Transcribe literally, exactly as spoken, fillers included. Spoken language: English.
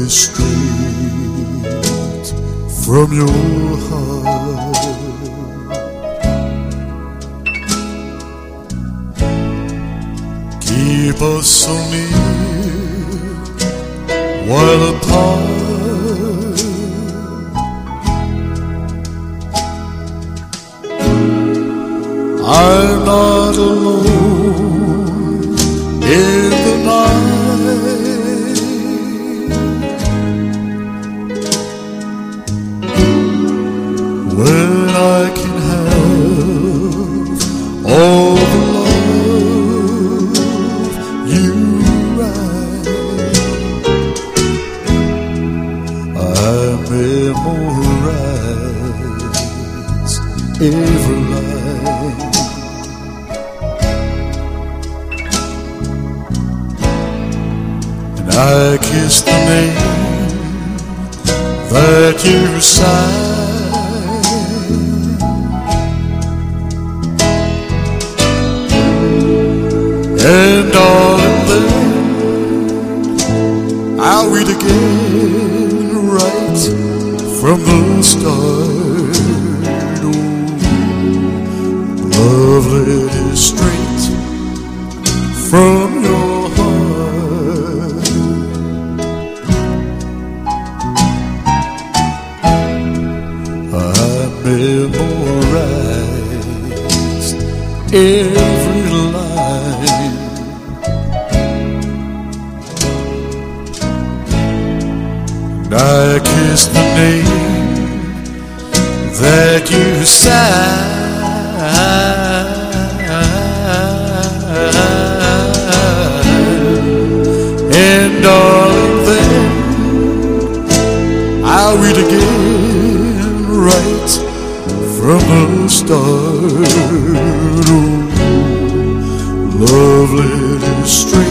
is straight from your heart. Keep us so near while apart. I'm not alone in the night. When I can have all the love you write, I memorize every line. I kiss the name that you sign, and darling, then I'll read again right from the start. Oh, love letters straight from your heart. Memorized every line. And I kiss the name that you sign, and darling, then I'll read again right from the start. Oh, love letters straight